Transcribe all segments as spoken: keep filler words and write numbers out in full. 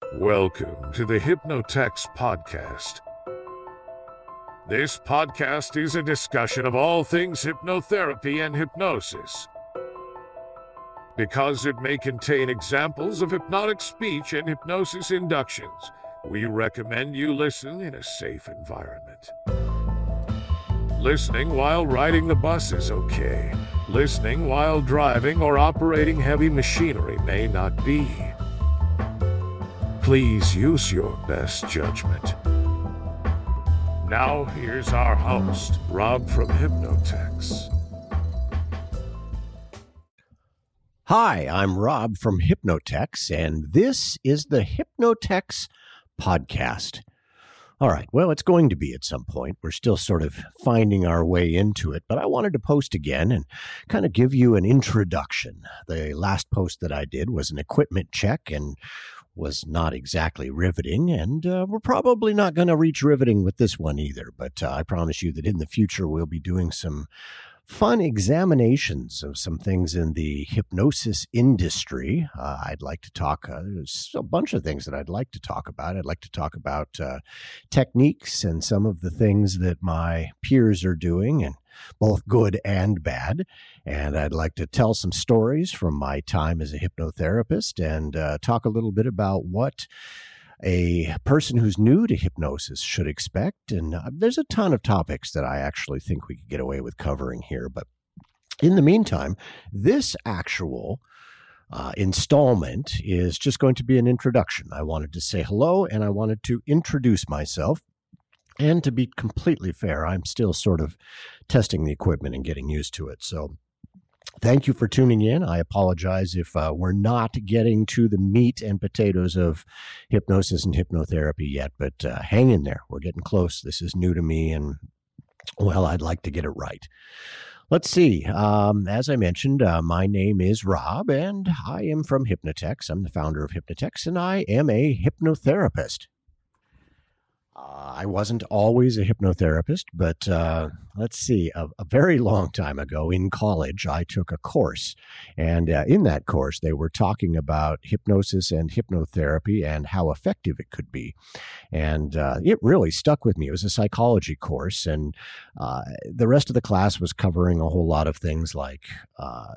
Welcome to the Hypnotex Podcast. This podcast is a discussion of all things hypnotherapy and hypnosis. Because it may contain examples of hypnotic speech and hypnosis inductions, we recommend you listen in a safe environment. Listening while riding the bus is okay. Listening while driving or operating heavy machinery may not be. Please use your best judgment. Now, here's our host, Rob from Hypnotex. Hi, I'm Rob from Hypnotex, and this is the Hypnotex Podcast. All right, well, it's going to be at some point. We're still sort of finding our way into it, but I wanted to post again and kind of give you an introduction. The last post that I did was an equipment check and was not exactly riveting, and uh, we're probably not going to reach riveting with this one either, but uh, I promise you that in the future we'll be doing some fun examinations of some things in the hypnosis industry. Uh, I'd like to talk, uh, there's a bunch of things that I'd like to talk about. I'd like to talk about uh, techniques and some of the things that my peers are doing, and both good and bad. And I'd like to tell some stories from my time as a hypnotherapist and uh, talk a little bit about what a person who's new to hypnosis should expect. And uh, there's a ton of topics that I actually think we could get away with covering here. But in the meantime, this actual uh, installment is just going to be an introduction. I wanted to say hello and I wanted to introduce myself. And to be completely fair, I'm still sort of testing the equipment and getting used to it. So thank you for tuning in. I apologize if uh, we're not getting to the meat and potatoes of hypnosis and hypnotherapy yet, but uh, hang in there. We're getting close. This is new to me, and, well, I'd like to get it right. Let's see. Um, as I mentioned, uh, my name is Rob, and I am from Hypnotex. I'm the founder of Hypnotex, and I am a hypnotherapist. Uh, I wasn't always a hypnotherapist, but uh, let's see, a, a very long time ago in college, I took a course. And uh, in that course, they were talking about hypnosis and hypnotherapy and how effective it could be. And uh, it really stuck with me. It was a psychology course, and uh, the rest of the class was covering a whole lot of things like uh,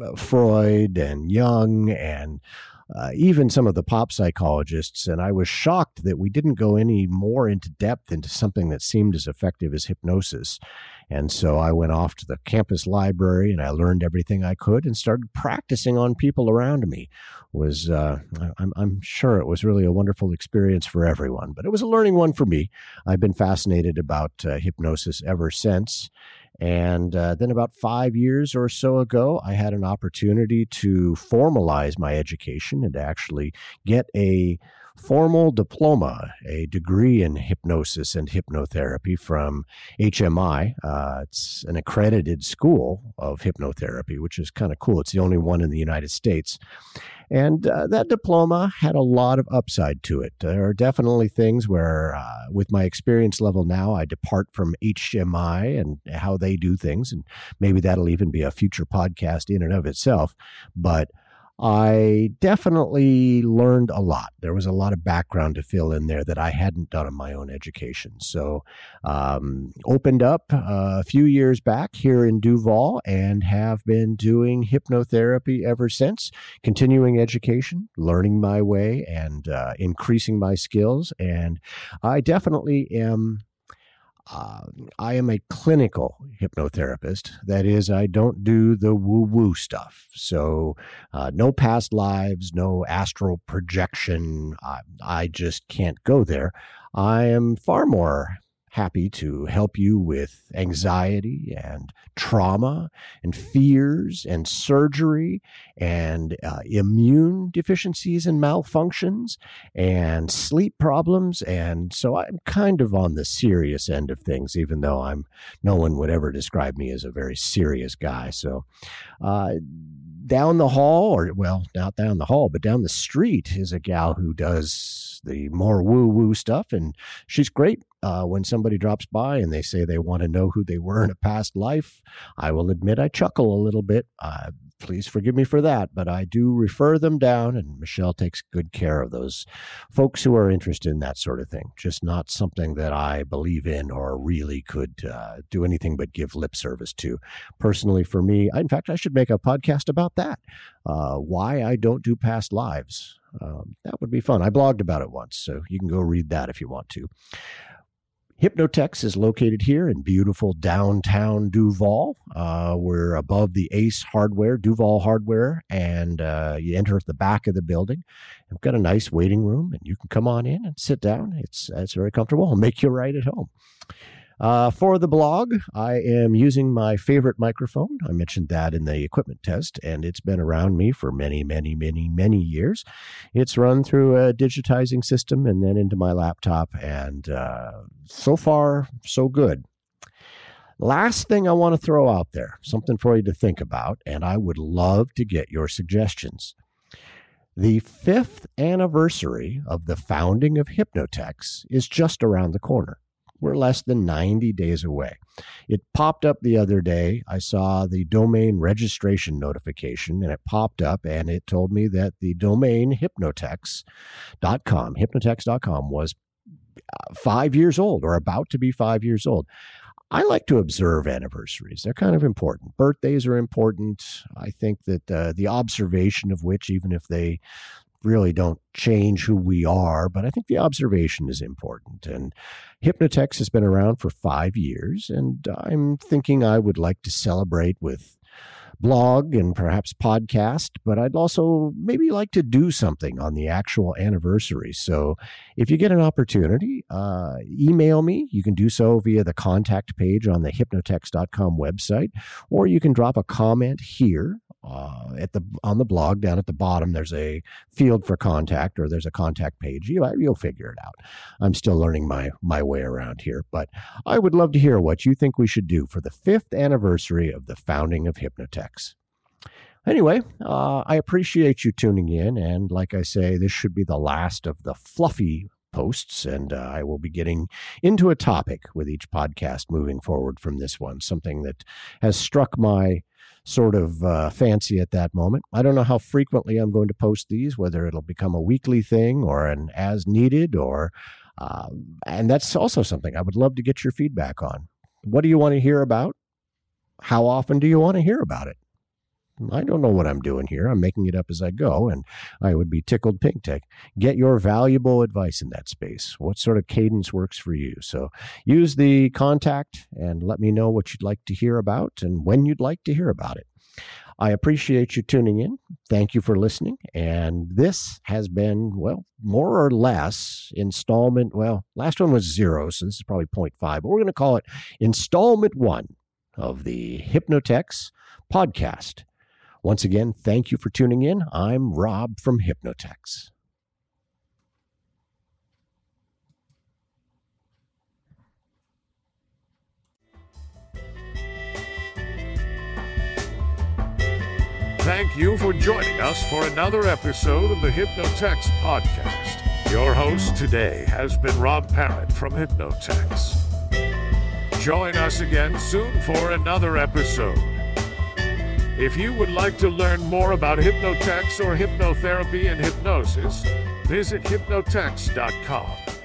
Freud and Jung and Uh, even some of the pop psychologists, and I was shocked that we didn't go any more into depth into something that seemed as effective as hypnosis. And so I went off to the campus library and I learned everything I could and started practicing on people around me. It was uh, I'm, I'm sure it was really a wonderful experience for everyone, but it was a learning one for me. I've been fascinated about uh, hypnosis ever since. And uh, then about five years or so ago, I had an opportunity to formalize my education and to actually get a formal diploma, a degree in hypnosis and hypnotherapy from H M I. Uh, it's an accredited school of hypnotherapy, which is kind of cool. It's the only one in the United States. And uh, that diploma had a lot of upside to it. There are definitely things where, uh, with my experience level now, I depart from H M I and how they do things. And maybe that'll even be a future podcast in and of itself. But I definitely learned a lot. There was a lot of background to fill in there that I hadn't done in my own education. So um, opened up uh, a few years back here in Duval and have been doing hypnotherapy ever since, continuing education, learning my way, and uh, increasing my skills. And I definitely am Uh, I am a clinical hypnotherapist. That is, I don't do the woo-woo stuff. So uh, no past lives, no astral projection. I, I just can't go there. I am far more happy to help you with anxiety and trauma and fears and surgery and uh, immune deficiencies and malfunctions and sleep problems. And so I'm kind of on the serious end of things, even though I'm no one would ever describe me as a very serious guy. So uh, down the hall, or well, not down the hall, but down the street is a gal who does It's the more woo-woo stuff, and she's great. Uh, when somebody drops by and they say they want to know who they were in a past life, I will admit I chuckle a little bit. Uh, please forgive me for that, but I do refer them down, and Michelle takes good care of those folks who are interested in that sort of thing. Just not something that I believe in or really could uh, do anything but give lip service to. Personally, for me, I, in fact, I should make a podcast about that, uh, why I don't do past lives. Um, that would be fun. I blogged about it once, so you can go read that if you want to. Hypnotex is located here in beautiful downtown Duval. Uh, we're above the Ace Hardware, Duval Hardware, and uh, you enter at the back of the building. We've got a nice waiting room, and you can come on in and sit down. It's it's very comfortable. I'll make you right at home. Uh, for the blog, I am using my favorite microphone. I mentioned that in the equipment test, and it's been around me for many, many, many, many years. It's run through a digitizing system and then into my laptop, and uh, so far, so good. Last thing I want to throw out there, something for you to think about, and I would love to get your suggestions. The fifth anniversary of the founding of Hypnotex is just around the corner. We're less than ninety days away. It popped up the other day. I saw the domain registration notification, and it popped up, and it told me that the domain hypnotex dot com, hypnotex dot com, was five years old or about to be five years old. I like to observe anniversaries. They're kind of important. Birthdays are important. I think that uh, the observation of which, even if they really don't change who we are, but I think the observation is important. And Hypnotex has been around for five years, and I'm thinking I would like to celebrate with blog and perhaps podcast, but I'd also maybe like to do something on the actual anniversary. So if you get an opportunity, uh, email me. You can do so via the contact page on the hypnotex dot com website, or you can drop a comment here uh, at the on the blog down at the bottom. There's a field for contact, or there's a contact page. You, you'll figure it out. I'm still learning my, my way around here, but I would love to hear what you think we should do for the fifth anniversary of the founding of Hypnotex. Anyway, uh, I appreciate you tuning in, and like I say, this should be the last of the fluffy posts, and uh, I will be getting into a topic with each podcast moving forward from this one, something that has struck my sort of uh, fancy at that moment. I don't know how frequently I'm going to post these, whether it'll become a weekly thing or an as needed, or uh, and that's also something I would love to get your feedback on. What do you want to hear about? How often do you want to hear about it? I don't know what I'm doing here. I'm making it up as I go, and I would be tickled pink to get your valuable advice in that space. What sort of cadence works for you? So use the contact and let me know what you'd like to hear about and when you'd like to hear about it. I appreciate you tuning in. Thank you for listening. And this has been, well, more or less installment. Well, last one was zero, so this is probably point five, but we're going to call it installment one of the Hypnotex podcast. Once again, thank you for tuning in. I'm Rob from Hypnotex. Thank you for joining us for another episode of the Hypnotex podcast. Your host today has been Rob Parrott from Hypnotex. Join us again soon for another episode. If you would like to learn more about Hypnotex or hypnotherapy and hypnosis, visit hypnotex dot com.